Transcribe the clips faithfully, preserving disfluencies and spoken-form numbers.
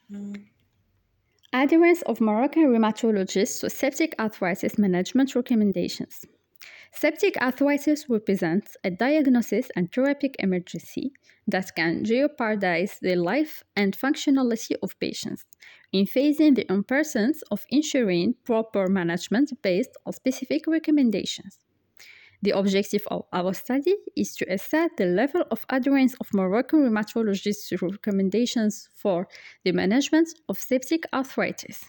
Adherence of Moroccan rheumatologists to septic arthritis management recommendations. Septic arthritis represents a diagnosis and therapeutic emergency that can jeopardize the life and functionality of patients, in facing the importance of ensuring proper management based on specific recommendations. The objective of our study is to assess the level of adherence of Moroccan rheumatologists to recommendations for the management of septic arthritis.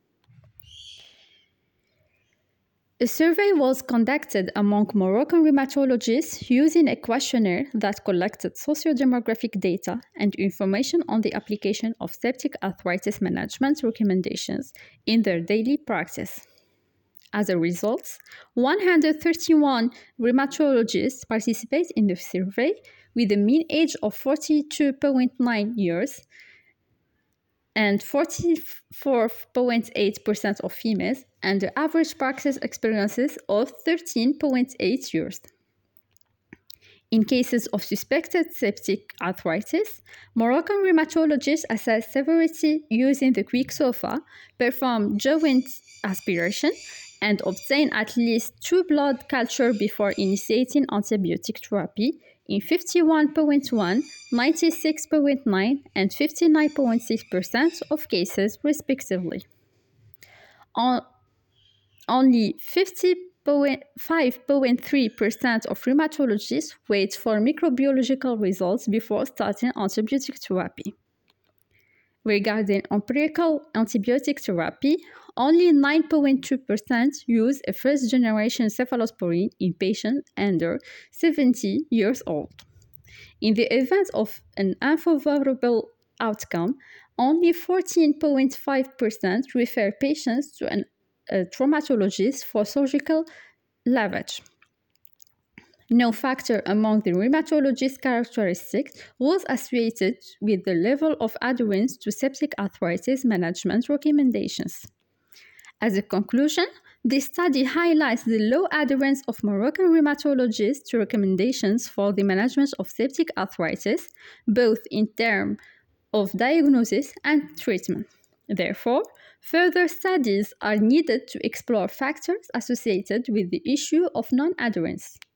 A survey was conducted among Moroccan rheumatologists using a questionnaire that collected sociodemographic data and information on the application of septic arthritis management recommendations in their daily practice. As a result, one hundred thirty-one rheumatologists participate in the survey with a mean age of forty-two point nine years and forty-four point eight percent of females, and the average practice experiences of thirteen point eight years. In cases of suspected septic arthritis, Moroccan rheumatologists assess severity using the quick SOFA, perform joint aspiration, and obtain at least two blood cultures before initiating antibiotic therapy in fifty-one point one, ninety-six point nine, and fifty-nine point six percent of cases, respectively. On, only fifty-five point three percent of rheumatologists wait for microbiological results before starting antibiotic therapy. Regarding empirical antibiotic therapy, only nine point two percent use a first-generation cephalosporin in patients under seventy years old. In the event of an unfavorable outcome, only fourteen point five percent refer patients to an, a traumatologist for surgical lavage. No factor among the rheumatologist characteristics was associated with the level of adherence to septic arthritis management recommendations. As a conclusion, this study highlights the low adherence of Moroccan rheumatologists to recommendations for the management of septic arthritis, both in terms of diagnosis and treatment. Therefore, further studies are needed to explore factors associated with the issue of non-adherence.